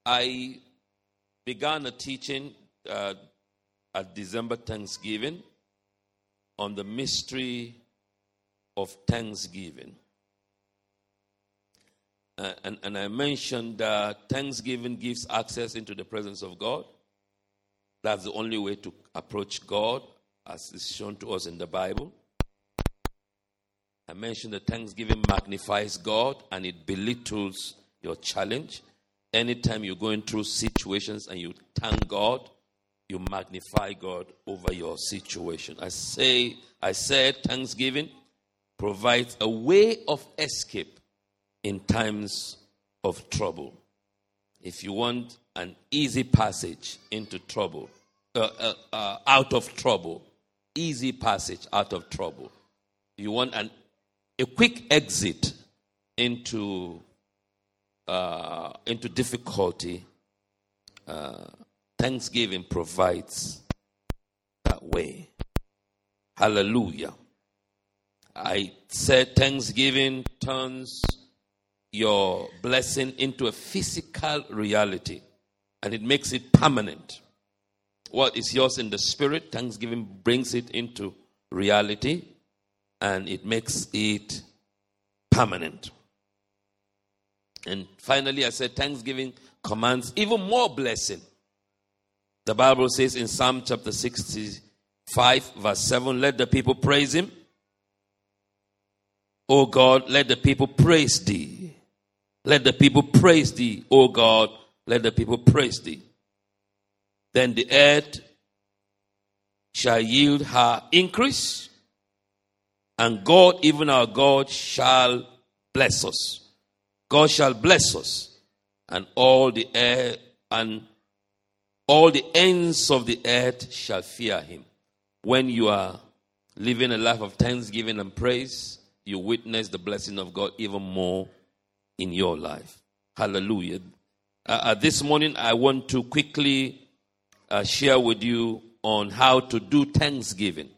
I began a teaching at December Thanksgiving on the mystery of Thanksgiving. And I mentioned that Thanksgiving gives access into the presence of God. That's the only way to approach God, as is shown to us in the Bible. I mentioned that Thanksgiving magnifies God and it belittles your challenge. Anytime you're going through situations and you thank God, you magnify God over your situation. I said Thanksgiving provides a way of escape in times of trouble. If you want an easy passage into trouble, out of trouble, easy passage out of trouble. You want a quick exit into difficulty. Thanksgiving provides that way. Hallelujah. I said Thanksgiving turns your blessing into a physical reality and it makes it permanent. What is yours in the spirit, Thanksgiving brings it into reality and it makes it permanent. And finally, I said Thanksgiving commands even more blessing. The Bible says in Psalm chapter 65, verse 7, let the people praise him. O God, let the people praise thee. Let the people praise thee, O God, let the people praise thee. Then the earth shall yield her increase, and God, even our God, shall bless us. God shall bless us, and all the ends of the earth shall fear him. When you are living a life of thanksgiving and praise, you witness the blessing of God even more in your life. Hallelujah. This morning, I want to quickly share with you on how to do thanksgiving.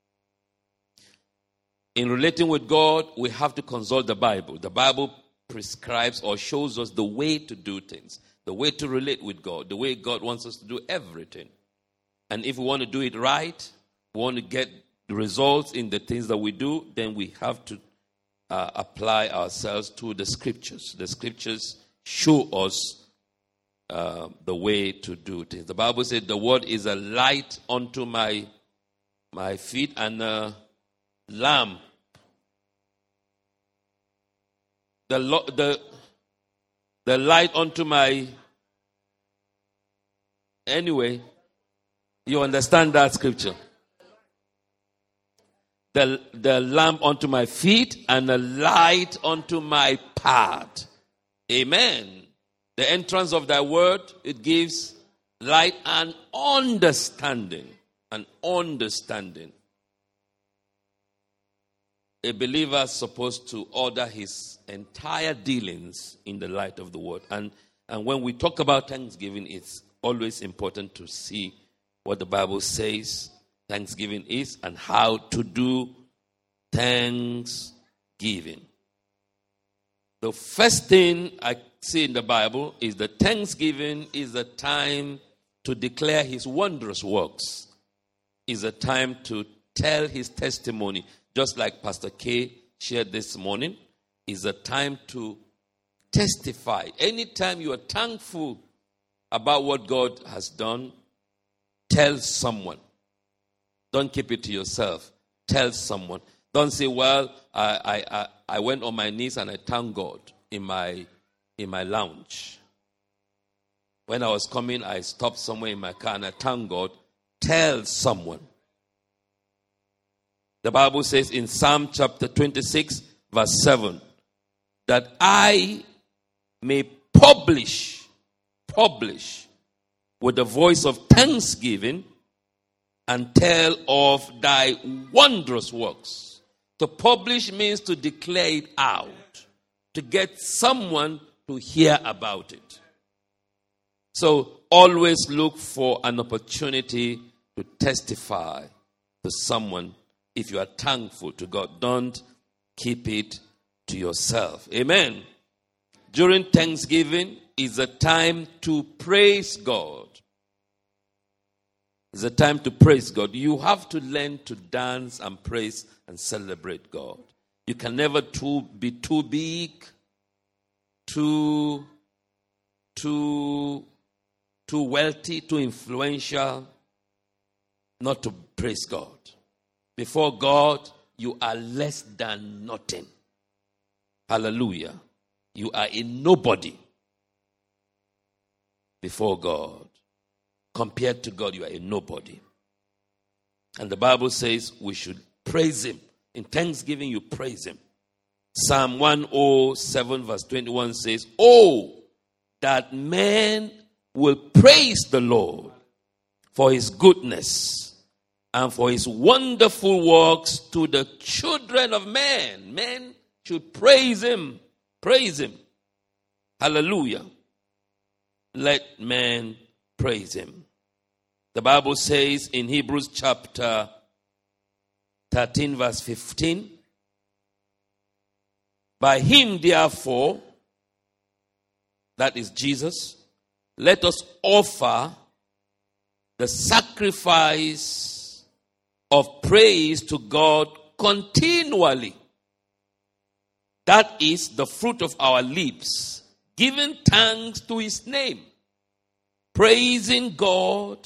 In relating with God, we have to consult the Bible. The Bible prescribes or shows us the way to do things, the way to relate with God, the way God wants us to do everything. And if we want to do it right, we want to get the results in the things that we do, then we have to apply ourselves to the scriptures. The scriptures show us the way to do things. The Bible said the word is a light unto my feet and a lamp. The light unto my... Anyway, you understand that scripture. The lamp unto my feet and a light unto my path. Amen. The entrance of thy word, it gives light and understanding. An understanding. A believer is supposed to order his entire dealings in the light of the word. And when we talk about thanksgiving, it's always important to see what the Bible says thanksgiving is and how to do thanksgiving. The first thing I see in the Bible is that thanksgiving is a time to declare his wondrous works. Is a time to tell his testimony. Just like Pastor K shared this morning, is a time to testify. Anytime you are thankful about what God has done, tell someone. Don't keep it to yourself. Tell someone. Don't say, well, I went on my knees and I thanked God in my lounge. When I was coming, I stopped somewhere in my car and I thanked God. Tell someone. The Bible says in Psalm chapter 26, verse 7, that I may publish with the voice of thanksgiving and tell of thy wondrous works. To publish means to declare it out, to get someone to hear about it. So always look for an opportunity to testify to someone. If you are thankful to God, don't keep it to yourself. Amen. during Thanksgiving is a time to praise God. It's a time to praise God. You have to learn to dance and praise and celebrate God. You can never be too big, too wealthy, too influential, not to praise God. Before God, you are less than nothing. Hallelujah. You are a nobody before God. Compared to God, you are a nobody. And the Bible says we should praise Him. In thanksgiving, you praise Him. Psalm 107 verse 21 says, "Oh, that man will praise the Lord for His goodness and for His wonderful works to the children of men." Men should praise Him. Praise Him. Hallelujah. Let man praise Him. The Bible says in Hebrews chapter 13 verse 15, "By Him therefore," that is Jesus, "let us offer the sacrifice of praise to God continually. That is the fruit of our lips, giving thanks to His name." Praising God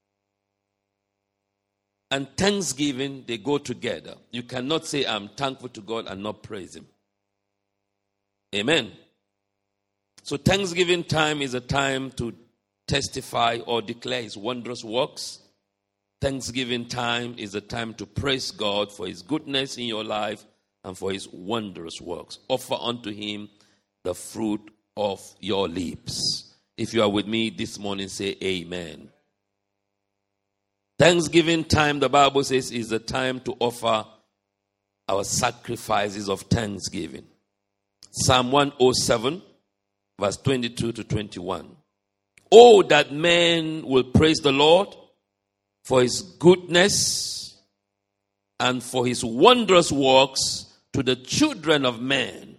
and thanksgiving, they go together. You cannot say, "I'm thankful to God," and not praise Him. Amen. So Thanksgiving time is a time to testify or declare His wondrous works. Thanksgiving time is a time to praise God for His goodness in your life and for His wondrous works. Offer unto Him the fruit of your lips. If you are with me this morning, say amen. Thanksgiving time, the Bible says, is a time to offer our sacrifices of thanksgiving. Psalm 107, verse 22 to 21. "Oh, that men will praise the Lord for His goodness and for His wondrous works to the children of men.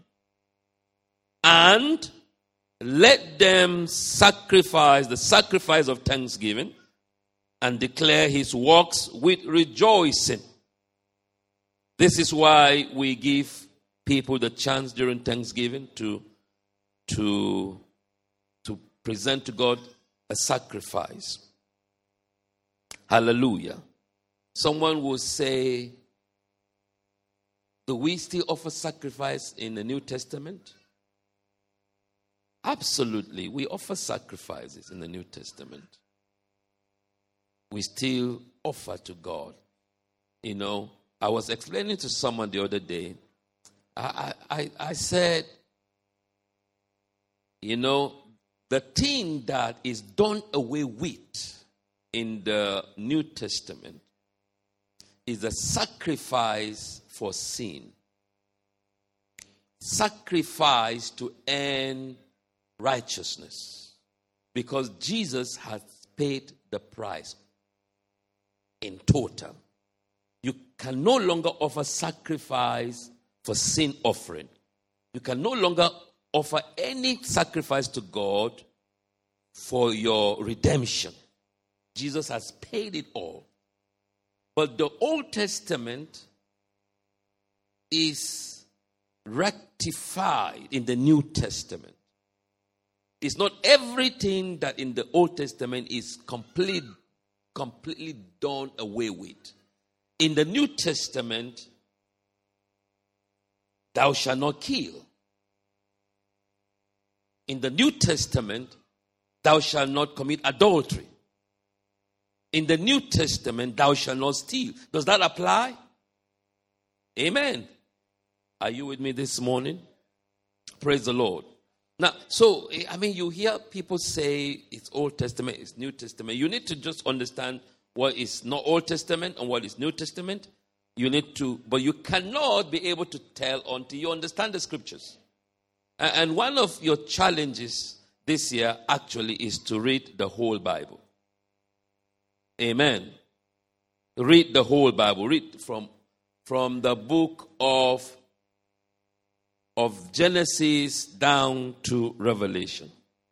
And let them sacrifice the sacrifice of thanksgiving and declare His works with rejoicing." This is why we give people the chance during Thanksgiving to present to God a sacrifice. Hallelujah. Someone will say, "Do we still offer sacrifice in the New Testament?" Absolutely. We offer sacrifices in the New Testament. We still offer to God. You know, I was explaining to someone the other day. I said, you know, the thing that is done away with in the New Testament is a sacrifice for sin. Sacrifice to earn righteousness. Because Jesus has paid the price in total. You can no longer offer sacrifice for sin offering. You can no longer offer any sacrifice to God for your redemption. Jesus has paid it all. But the Old Testament is rectified in the New Testament. It's not everything that in the Old Testament is completely done away with. In the New Testament, thou shalt not kill. In the New Testament, thou shalt not commit adultery. In the New Testament, thou shalt not steal. Does that apply? Amen. Are you with me this morning? Praise the Lord. Now, so, you hear people say it's Old Testament, it's New Testament. You need to just understand what is not Old Testament and what is New Testament. But you cannot be able to tell until you understand the scriptures. And one of your challenges this year actually is to read the whole Bible. Amen. Read the whole Bible. Read from the book of of Genesis down to Revelation.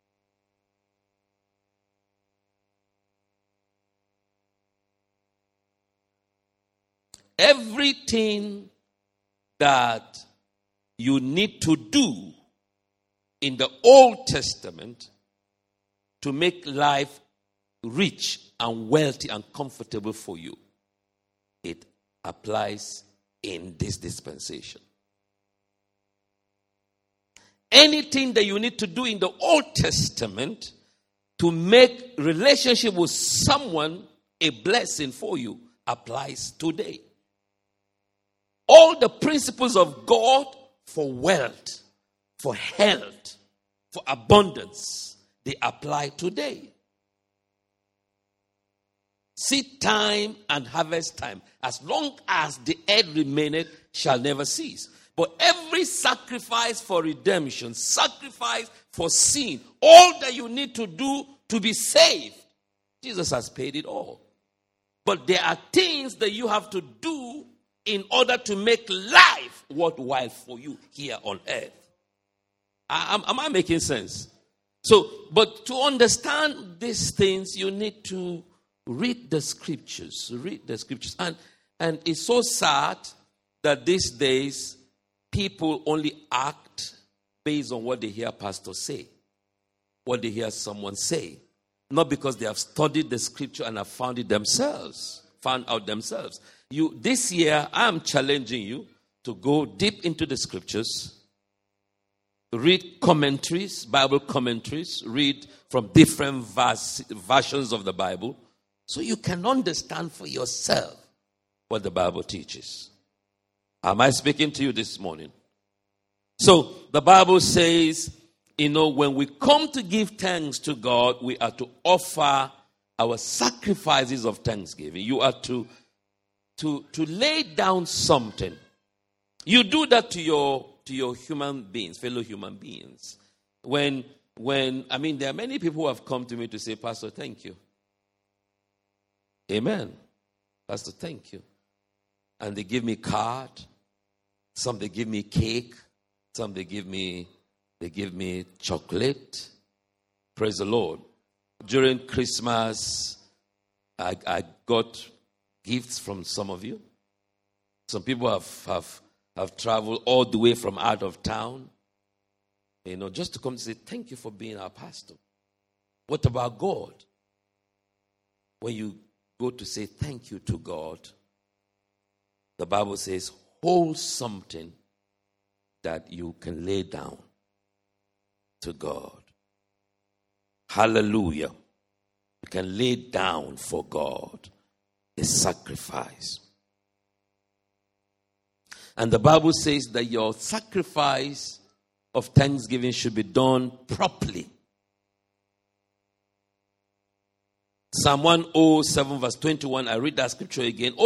Everything that you need to do in the Old Testament to make life rich and wealthy and comfortable for you, it applies in this dispensation. Anything that you need to do in the Old Testament to make relationship with someone a blessing for you applies today. All the principles of God for wealth, for health, for abundance, they apply today. Seed time and harvest time, as long as the earth remaineth, shall never cease. But every sacrifice for redemption, sacrifice for sin, all that you need to do to be saved, Jesus has paid it all. But there are things that you have to do in order to make life worthwhile for you here on earth. Am I making sense? So, but to understand these things, you need to read the scriptures. Read the scriptures. And it's so sad that these days people only act based on what they hear pastors say, what they hear someone say. Not because they have studied the scripture and have found out themselves. This year, I'm challenging you to go deep into the scriptures, read commentaries, Bible commentaries, read from different versions of the Bible, so you can understand for yourself what the Bible teaches. Am I speaking to you this morning? So, the Bible says, when we come to give thanks to God, we are to offer our sacrifices of thanksgiving. You are to lay down something. You do that to your human beings, fellow human beings. There are many people who have come to me to say, Pastor, thank you. Amen. Pastor, thank you. And they give me card. Some they give me cake. Some they give me chocolate. Praise the Lord. During Christmas, I got gifts from some of you. Some people have traveled all the way from out of town, just to come to say, thank you for being our pastor. What about God? When you go to say thank you to God, the Bible says, hold something that you can lay down to God. Hallelujah. You can lay down for God a sacrifice. And the Bible says that your sacrifice of thanksgiving should be done properly. Psalm 107 verse 21, I read that scripture again.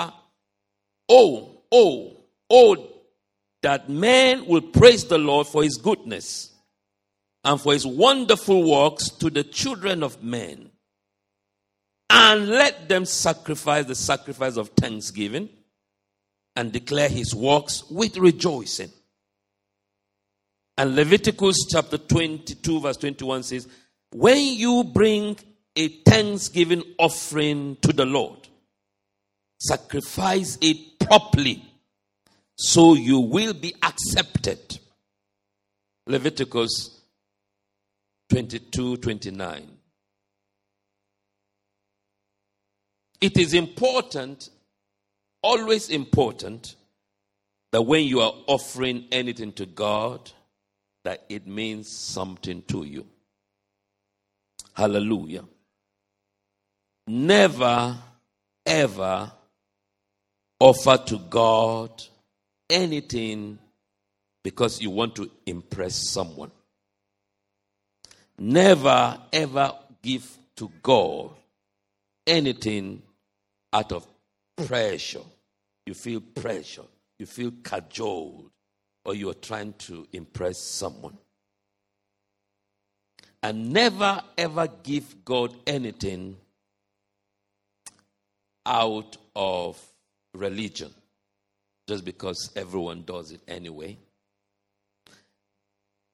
That man will praise the Lord for his goodness and for his wonderful works to the children of men. And let them sacrifice the sacrifice of thanksgiving and declare his works with rejoicing. And Leviticus chapter 22 verse 21 says, when you bring a thanksgiving offering to the Lord, sacrifice it properly, so you will be accepted. Leviticus 22:29. It is important, always important, that when you are offering anything to God, that it means something to you. Hallelujah. Never, ever offer to God anything because you want to impress someone. Never, ever give to God anything out of pressure. You feel pressure. You feel cajoled. Or you are trying to impress someone. And never, ever give God anything out of religion. Just because everyone does it anyway.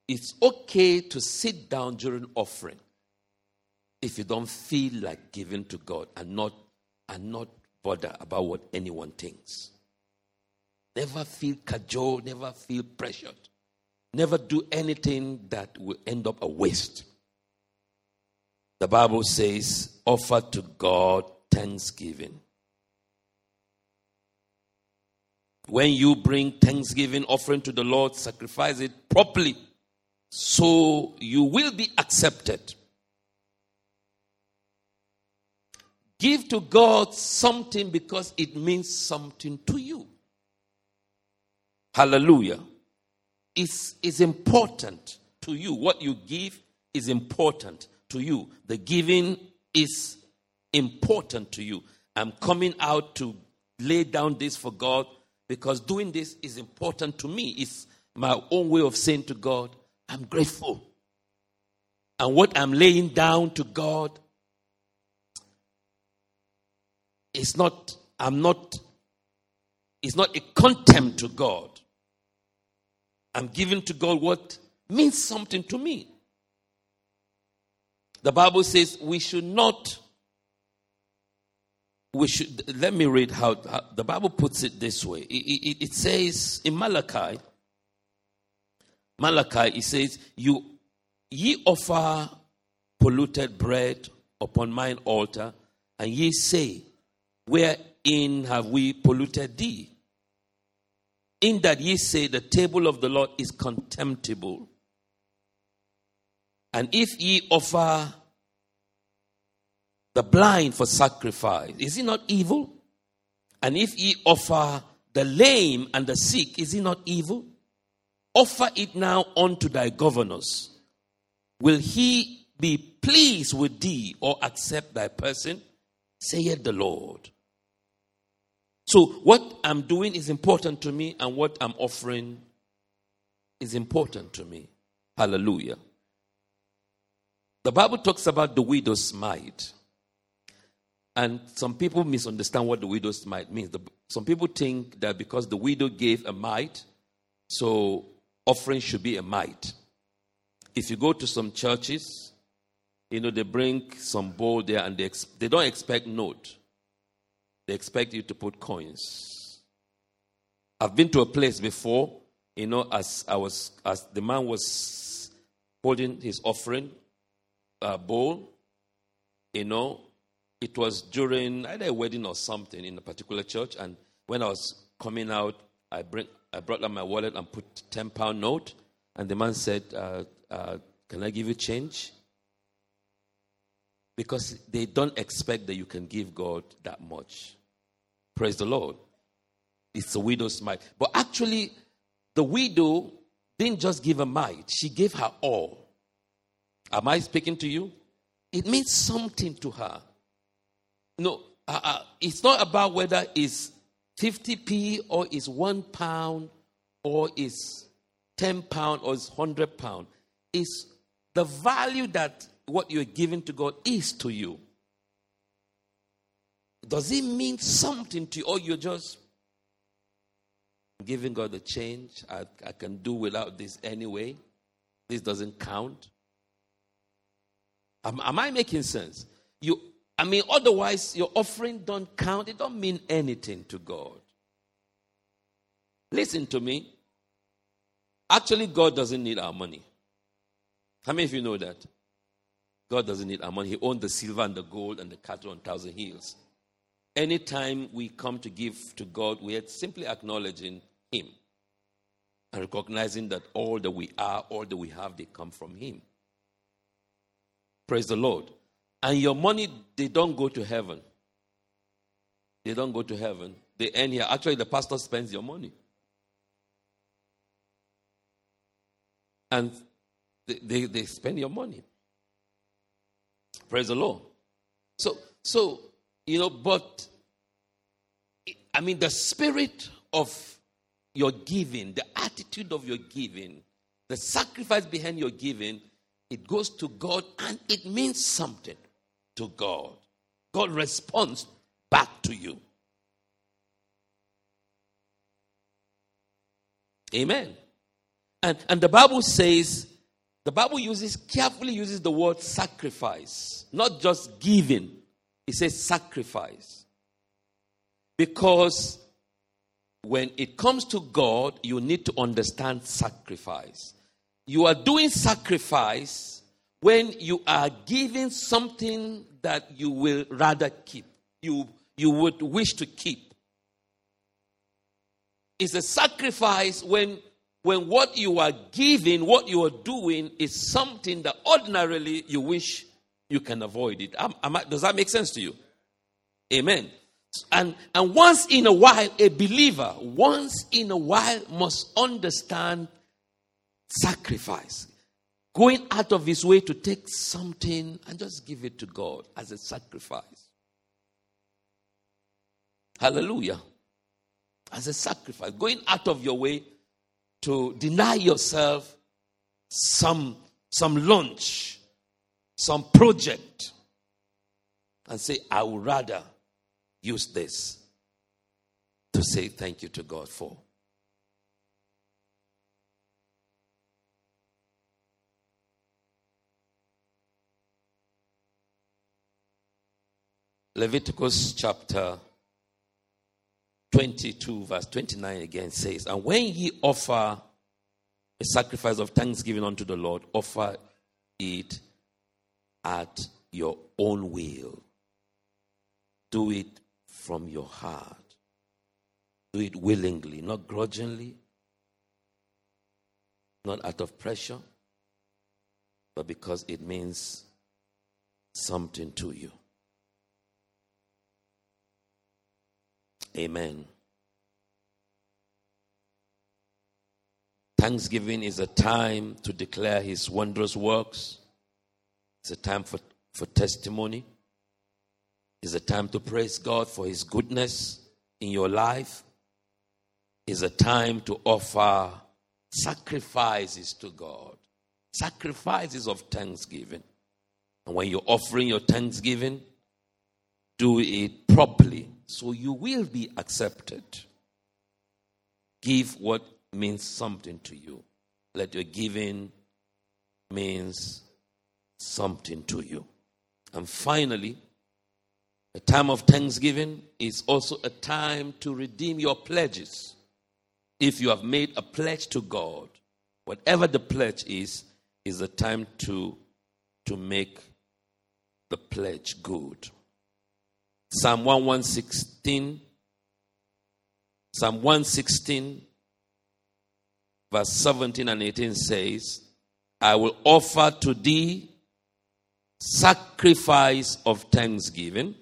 it's okay to sit down during offering if you don't feel like giving to God and not bother about what anyone thinks. Never feel cajoled, never feel pressured. Never do anything that will end up a waste. The Bible says, offer to God thanksgiving. When you bring thanksgiving offering to the Lord, sacrifice it properly so you will be accepted. Give to God something because it means something to you. Hallelujah. It's important to you. What you give is important to you. The giving is important to you. I'm coming out to lay down this for God because doing this is important to me. It's my own way of saying to God, I'm grateful. And what I'm laying down to God it's not a contempt to God. I'm giving to God what means something to me. The Bible says let me read how the Bible puts it this way. It says in Malachi, it says, ye offer polluted bread upon mine altar, and ye say, wherein have we polluted thee? In that ye say the table of the Lord is contemptible. And if ye offer the blind for sacrifice, is it not evil? And if ye offer the lame and the sick, is it not evil? Offer it now unto thy governors. Will he be pleased with thee or accept thy person? Saith the Lord. So what I'm doing is important to me, and what I'm offering is important to me. Hallelujah. The Bible talks about the widow's mite. And some people misunderstand what the widow's mite means. Some people think that because the widow gave a mite, so offering should be a mite. If you go to some churches, they bring some bowl there and they don't expect note. They expect you to put coins. I've been to a place before, as the man was holding his offering bowl, it was during either a wedding or something in a particular church, and when I was coming out, I brought out my wallet and put £10 note, and the man said, can I give you change? Because they don't expect that you can give God that much. Praise the Lord. It's a widow's mite. But actually, the widow didn't just give a mite. She gave her all. Am I speaking to you? It means something to her. No, it's not about whether it's 50p or it's £1 or it's £10 or it's £100. It's the value that what you're giving to God is to you. Does it mean something to you, or you're just giving God the change? I can do without this anyway. This doesn't count. Am I making sense? Otherwise your offering don't count. It don't mean anything to God. Listen to me. Actually, God doesn't need our money. How many of you know that? God doesn't need our money. He owns the silver and the gold and the cattle on 1,000 hills. Anytime we come to give to God, we are simply acknowledging Him and recognizing that all that we are, all that we have, they come from Him. Praise the Lord. And your money, they don't go to heaven. They don't go to heaven. They end here. Actually, the pastor spends your money. And they spend your money. Praise the Lord. So but the spirit of your giving, the attitude of your giving, the sacrifice behind your giving, it goes to God and it means something to God. God responds back to you. Amen. And the Bible says The Bible carefully uses the word sacrifice, not just giving. It says sacrifice. Because when it comes to God, you need to understand sacrifice. You are doing sacrifice when you are giving something that you will rather keep. You would wish to keep. It's a sacrifice when what you are giving, what you are doing is something that ordinarily you wish you can avoid it. Does that make sense to you? Amen. And once in a while, a believer, must understand sacrifice. Going out of his way to take something and just give it to God as a sacrifice. Hallelujah. As a sacrifice. Going out of your way to deny yourself some lunch, some project, and say, I would rather use this to say thank you to God for. Leviticus chapter 22 verse 29 again says, and when ye offer a sacrifice of thanksgiving unto the Lord, offer it at your own will. Do it from your heart. Do it willingly, not grudgingly, not out of pressure, but because it means something to you. Amen. Thanksgiving is a time to declare his wondrous works. It's a time for testimony. It's a time to praise God for his goodness in your life. It's a time to offer sacrifices to God. Sacrifices of thanksgiving. And when you're offering your thanksgiving, do it properly, so you will be accepted. Give what means something to you. Let your giving means something to you. And finally, a time of thanksgiving is also a time to redeem your pledges. If you have made a pledge to God, whatever the pledge is a time to make the pledge good. Psalm 116, verse 17 and 18 says, I will offer to thee sacrifice of thanksgiving,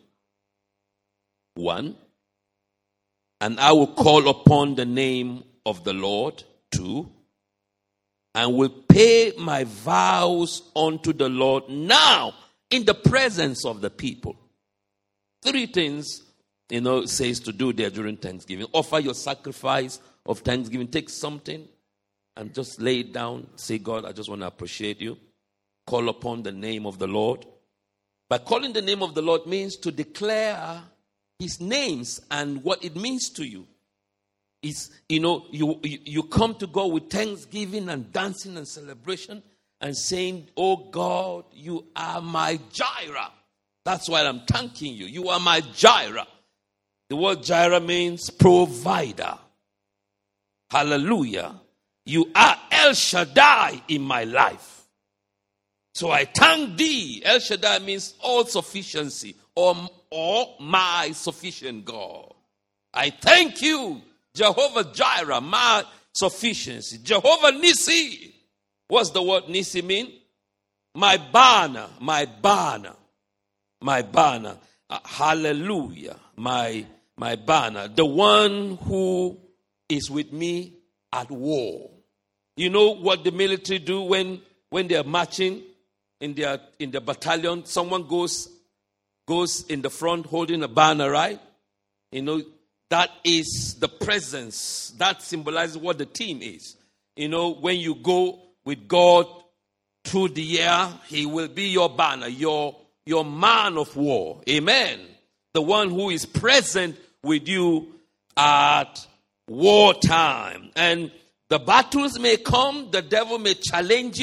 1, and I will call upon the name of the Lord, 2, and will pay my vows unto the Lord now in the presence of the people. 3 things, it says to do there during Thanksgiving. Offer your sacrifice of thanksgiving. Take something and just lay it down. Say, God, I just want to appreciate you. Call upon the name of the Lord. By calling the name of the Lord means to declare his names and what it means to you. It's, you come to God with thanksgiving and dancing and celebration and saying, oh God, you are my Jireh. That's why I'm thanking you. You are my Jireh. The word Jireh means provider. Hallelujah. You are El Shaddai in my life. So I thank thee. El Shaddai means all sufficiency or my sufficient God. I thank you, Jehovah Jireh, my sufficiency. Jehovah Nissi. What's the word Nissi mean? My banner, my banner. My banner. Hallelujah. My banner. The one who is with me at war. You know what the military do when they're marching in the battalion? Someone goes in the front holding a banner, right? That is the presence. That symbolizes what the team is. When you go with God through the air, he will be your banner, your man of war. Amen. The one who is present with you at wartime. And the battles may come, the devil may challenge you,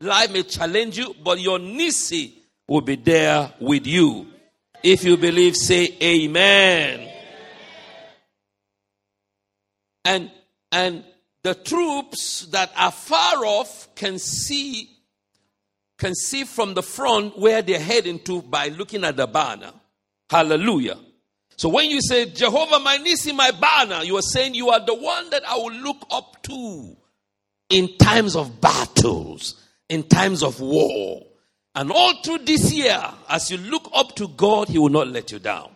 life may challenge you, but your Nisi will be there with you. If you believe, say amen. And the troops that are far off can see from the front where they're heading to by looking at the banner. Hallelujah. So when you say, Jehovah, my Nisi, my banner, you are saying you are the one that I will look up to in times of battles, in times of war. And all through this year, as you look up to God, He will not let you down.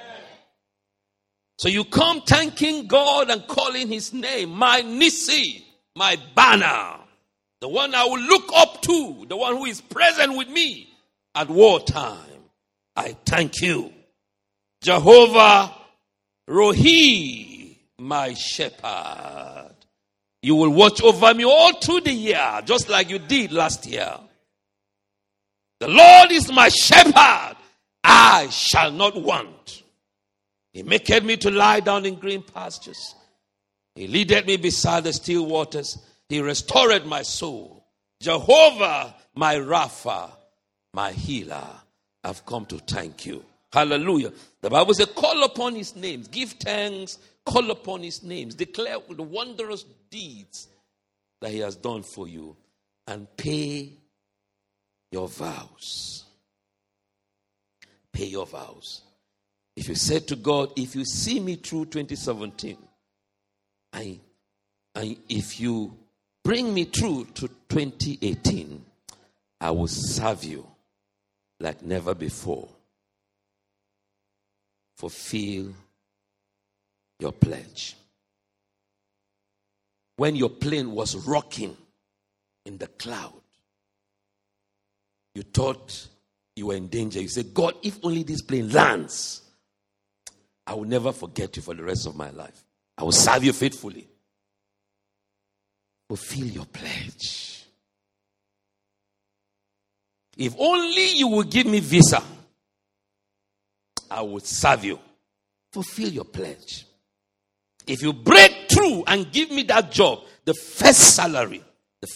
So you come thanking God and calling His name, my Nisi, my banner, the one I will look up to, the one who is present with me at wartime. I thank you. Jehovah Rohi, my shepherd. You will watch over me all through the year, just like you did last year. The Lord is my shepherd. I shall not want. He maketh me to lie down in green pastures. He leadeth me beside the still waters. He restored my soul. Jehovah, my Rapha, my healer. I've come to thank you. Hallelujah. The Bible says, call upon His names. Give thanks. Call upon His names. Declare the wondrous deeds that He has done for you. And pay your vows. Pay your vows. If you said to God, if you see me through 2017, and if you bring me through to 2018, I will serve you like never before. Fulfill your pledge. When your plane was rocking in the cloud, you thought you were in danger. You said, God, if only this plane lands, I will never forget you for the rest of my life. I will serve you faithfully. Fulfill your pledge. If only you will give me visa, I will serve you. Fulfill your pledge. If you break through and give me that job, the first salary,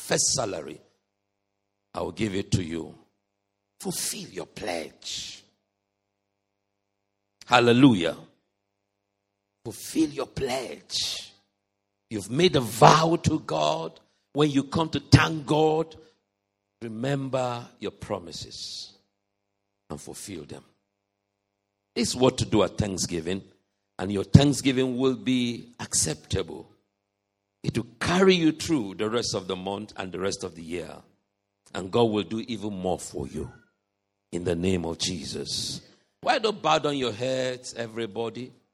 I will give it to you. Fulfill your pledge. Hallelujah. Fulfill your pledge. You've made a vow to God. When you come to thank God, remember your promises and fulfill them. It's what to do at Thanksgiving, and your Thanksgiving will be acceptable. It will carry you through the rest of the month and the rest of the year. And God will do even more for you. In the name of Jesus. Why don't bow down your heads, everybody?